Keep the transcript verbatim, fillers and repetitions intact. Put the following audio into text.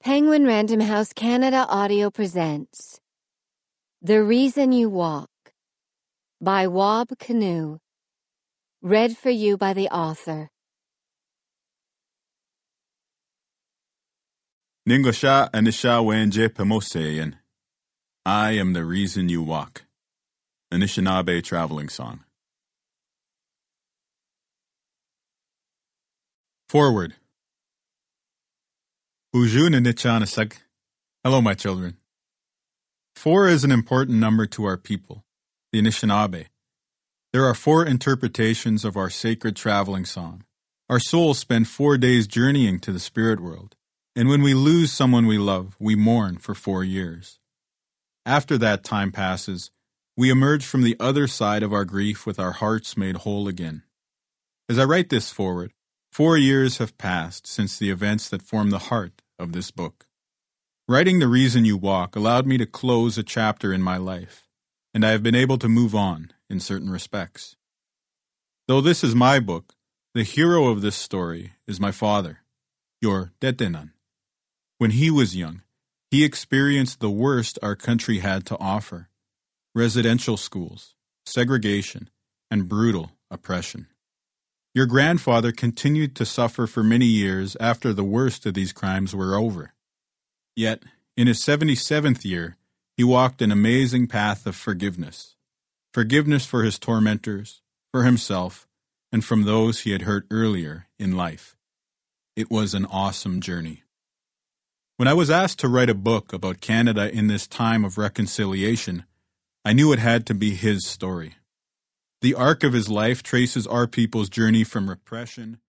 Penguin Random House Canada Audio presents The Reason You Walk by Wab Kinew. Read for you by the author. Ningosha Anisha Wenje Pemoseyan. I am the reason you walk. Anishinaabe traveling song. Forward. Buju Nanichanasag. Hello, my children. Four is an important number to our people, the Anishinaabe. There are four interpretations of our sacred traveling song. Our souls spend four days journeying to the spirit world, and when we lose someone we love, we mourn for four years. After that time passes, we emerge from the other side of our grief with our hearts made whole again. As I write this forward, four years have passed since the events that form the heart of this book. Writing The Reason You Walk allowed me to close a chapter in my life, and I have been able to move on in certain respects. Though this is my book, the hero of this story is my father, your Detenan. When he was young, he experienced the worst our country had to offer: residential schools, segregation, and brutal oppression. Your grandfather continued to suffer for many years after the worst of these crimes were over. Yet, in his seventy-seventh year, he walked an amazing path of forgiveness. Forgiveness for his tormentors, for himself, and from those he had hurt earlier in life. It was an awesome journey. When I was asked to write a book about Canada in this time of reconciliation, I knew it had to be his story. The arc of his life traces our people's journey from repression